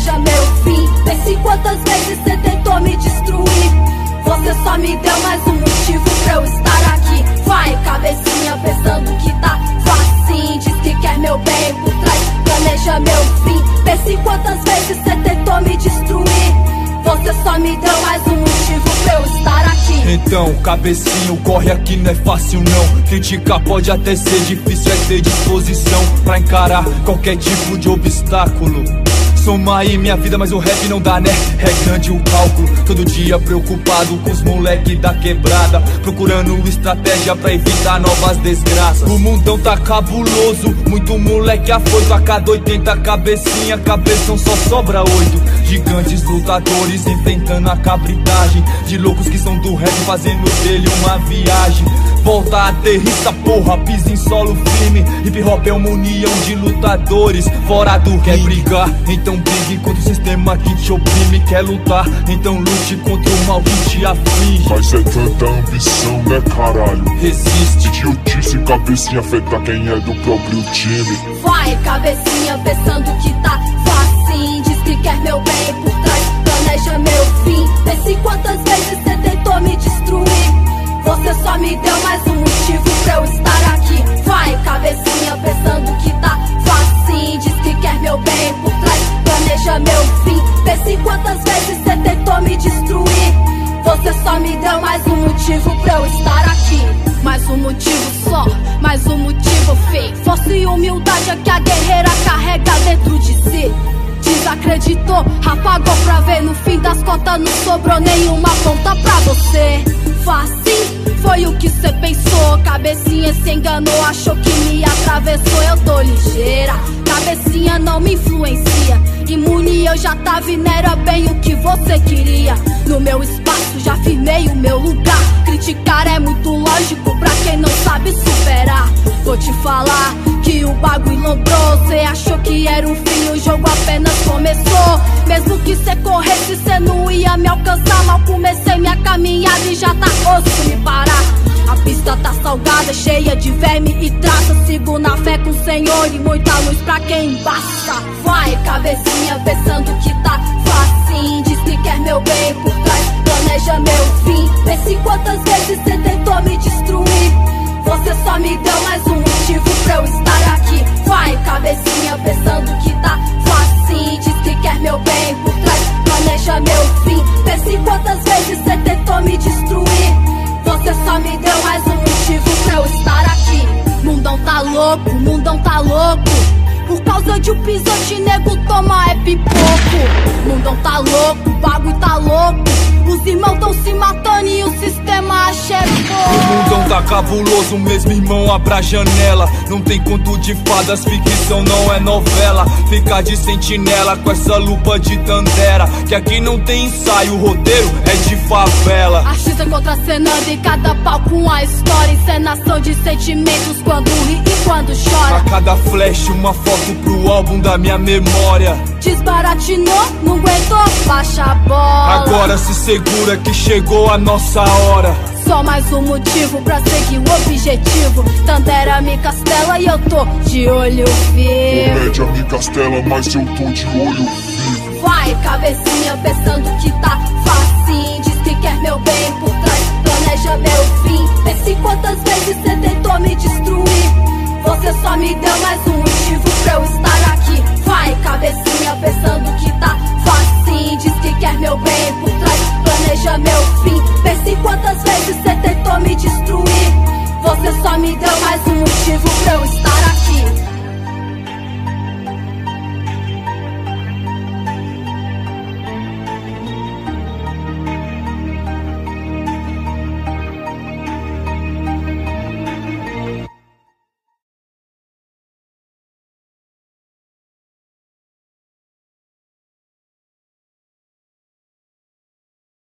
planeja meu fim. Pense quantas vezes cê tentou me destruir. Você só me deu mais um motivo pra eu estar aqui. Vai, cabecinha, pensando que tá facinho. Diz que quer meu bem por trás, planeja meu fim. Pense quantas vezes cê tentou me destruir. Você só me deu mais um motivo pra eu estar aqui. Então, cabecinho, corre aqui, não é fácil não. Criticar pode até ser difícil, é ter disposição pra encarar qualquer tipo de obstáculo. Soma aí minha vida, mas o rap não dá, né? É grande o cálculo. Todo dia preocupado com os moleque da quebrada, procurando estratégia pra evitar novas desgraças. O mundão tá cabuloso, muito moleque afoito. A cada 80 cabecinha, cabeção só sobra 8. Gigantes lutadores enfrentando a cabridagem de loucos que são do rap, fazendo dele uma viagem. Volta, aterrissa, porra, pisa em solo firme. Hip hop é uma união de lutadores fora do ringue. Quer brigar? Então brigue contra o sistema que te oprime. Quer lutar? Então lute contra o mal que te aflige. Mas é tanta ambição, né, caralho? Resiste. Idiotice, cabecinha, afeta quem é do próprio time. Vai, cabecinha, pensando que tá facinho. Diz que quer meu bem por trás, planeja meu fim. Pense quantas vezes cê tentou me destruir. Você só me deu mais um motivo pra eu estar aqui. Vai, cabecinha, pensando que tá facinho. Diz que quer meu bem por trás, planeja meu fim. Pense quantas vezes cê tentou me destruir. Você só me deu mais um motivo pra eu estar aqui. Mais um motivo só, mais um motivo, fim. Força e humildade é que a guerreira carrega dentro de si. Desacreditou, apagou pra ver. No fim das contas não sobrou nenhuma ponta pra você. Facinho, foi o que cê pensou. Cabecinha se enganou, achou que me atravessou. Eu tô ligeira, cabecinha não me influencia. Imune eu já tava e não era bem o que você queria. No meu espaço já firmei o meu lugar. Criticar é muito lógico pra quem não sabe superar. Vou te falar que o bagulho lombrou. Cê achou que era um fim, o jogo apenas começou. Mesmo que cê corresse, cê não ia me alcançar. Mal comecei minha caminhada e já tá osso me parar. A pista tá salgada, cheia de verme e traça. Sigo na fé com o Senhor e muita luz pra quem embaça. Vai, cabecinha, pensando que tá facinho. Diz que quer meu bem por trás, planeja meu fim. Pense quantas vezes cê tentou me destruir. Você só me deu mais um motivo pra eu estar aqui. Vai, cabecinha, pensando que tá facinho. Diz que quer meu bem por trás, planeja meu fim. Pense quantas vezes cê tentou me destruir. Você só me deu mais um motivo pra eu estar aqui. Mundão tá louco, mundão tá louco. Por causa de um pisote, nego toma é pipoco. Mundão tá louco, o bagulho tá louco. Os irmãos tão se matando e o sistema chegou. O mundão tá cabuloso, mesmo irmão, abra a janela. Não tem conto de fadas, ficção não é novela. Fica de sentinela com essa lupa de tandera. Que aqui não tem ensaio, o roteiro é de favela. Artista contracenando em cada palco uma história. Encenação de sentimentos quando ri e quando chora. A cada flash uma foto pro álbum da minha memória. Desbaratinou, não aguentou, baixa a bola. Agora se segura que chegou a nossa hora. Só mais um motivo pra seguir o objetivo. Tandera me castela e eu tô de olho vivo. Comédia me castela, mas eu tô de olho vivo. Vai, cabecinha, pensando que tá facinho. Diz que quer meu bem por trás, planeja meu fim. Pense quantas vezes cê tentou me destruir. Você só me deu mais um motivo pra eu estar aqui. Vai, cabecinha.